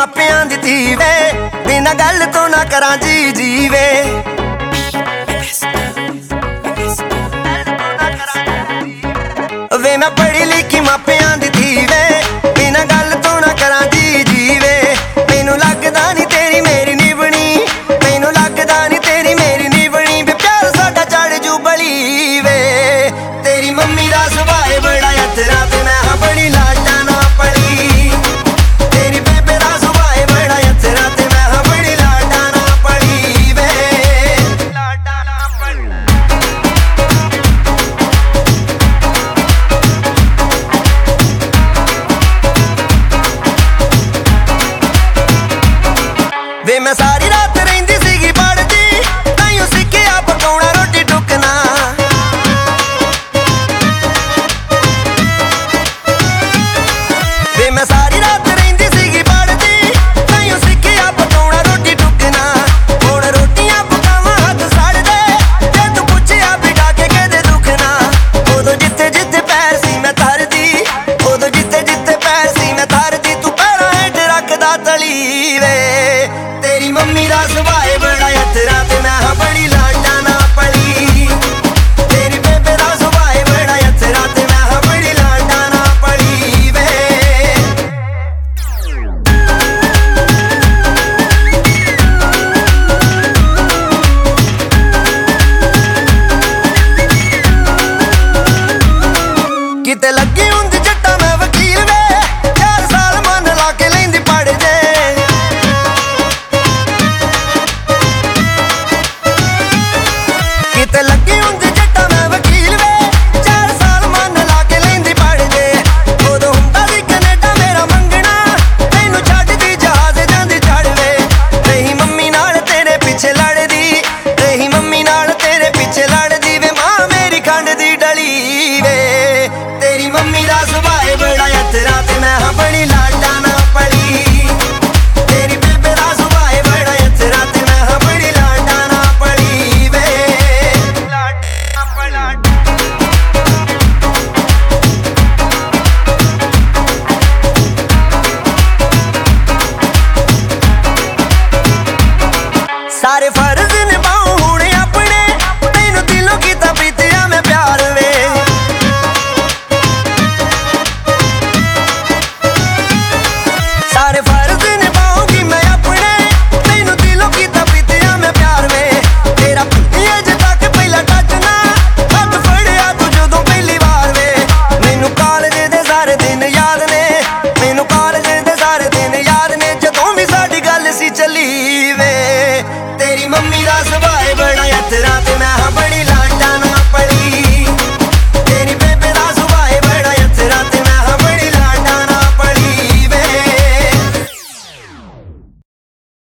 ਮਾਪਿਆਂ ਦੀ ਧੀ ਵੇ, ਬਿਨਾਂ ਗੱਲ ਤੋਂ ਨਾ ਕਰਾਂ ਜੀ ਜੀਵੇ। ਵੇ ਮੈਂ ਪੜ੍ਹੀ ਲਿਖੀ ਮਾਪਿਆਂ ਦੀ ਧੀ ਵੇ, ਬਿਨਾਂ ਗੱਲ ਤੋਂ ਨਾ ਕਰਾਂ ਜੀ ਜੀਵੇ। ਮੈਨੂੰ ਲੱਗਦਾ ਨੀ ਤੇਰੀ ਮੇਰੀ ਨਿਭਣੀ, ਮੈਨੂੰ ਲੱਗਦਾ ਨੀ ਤੇਰੀ ਮੇਰੀ ਨਿਭਣੀ ਵੇ, ਪਿਆਰ ਸਾਡਾ ਚੜ ਜੂ ਬਲੀ ਵੇ। ਤੇਰੀ ਮੰਮੀ ਦਾ ਸੁਭਾਅ ਏ ਬੜਾ ਅਥਰਾ ਤੇ ਮੈਂ ਹਾਂ ਬੜੀ ਲਾਡਾਂ ਨਾ ਪਲੀ। ਤੇਰੀ ਬੇਬੇ ਦਾ ਸੁਭਾਅ ਏ ਬੜਾ ਅਥਰਾ ਤੇ ਮੈਂ ਹਾਂ ਬੜੀ ਲਾਡਾਂ ਨਾ ਪਲੀ ਵੇ, ਲਾਡਾਂ ਨਾ ਪਲੀ। ਵੇ ਮੈਂ ਸਾਰੀ ਰਾਤ ਰਹਿੰਦੀ ਸੀਗੀ ਪੜ੍ਹਦੀ, ਤਾਈਓ ਸਿੱਖਿਆ ਪਕਾਉਣਾ ਰੋਟੀ ਟੁੱਕਣਾ। ਵੇ ਮੈਂ ਸਾਰੀ ਰਾਤ ਰਹਿੰਦੀ ਸੀਗੀ ਪੜ੍ਹਦੀ, ਤਾਈਓ ਸਿੱਖਿਆ ਪਕਾਉਣਾ ਰੋਟੀ ਟੁੱਕਣਾ। ਹੁਣ ਰੋਟੀਆਂ ਪਕਾਵਾਂ ਹੱਥ ਸੜਦੇ, ਜੇ ਤੂੰ ਪੁੱਛਿਆ ਬਿਠਾ ਕੇ ਕਹਦੇ ਦੁੱਖਣਾ। ਉਦੋਂ ਜਿੱਥੇ ਜਿੱਥੇ ਪੈਰ ਸੀ ਮੈਂ ਧਰਦੀ, ਉਦੋਂ ਜਿੱਥੇ ਜਿੱਥੇ ਪੈਰ ਸੀ ਮੈਂ ਧਰਦੀ, ਤੂੰ ਪੈਰਾਂ ਹੇਠ ਰੱਖਦਾ ਤਲੀ ਵੇ। ਤੇਰੀ ਮੰਮੀ ਦਾ ਸੁਭਾਅ ਏ ਬੜਾ ਅਥਰਾ ਤੇ ਮੈਂ ਹਾਂ ਬੜੀ ਲਾਡਾਂ ਨਾ ਪਲੀ। ਤੇਰੀ ਬੇਬੇ ਦਾ ਸੁਭਾਅ ਏ ਬੜਾ ਅਥਰਾ ਤੇ ਮੈਂ ਹਾਂ ਬੜੀ ਲਾਡਾਂ ਨਾ ਪਲੀ ਵੇ। ਕਿਤੇ ਲੱਗੀ ਹੁੰਦੀ ਜੱਟਾਂ ਮੈਂ ਵਕੀਲ ਵੇ,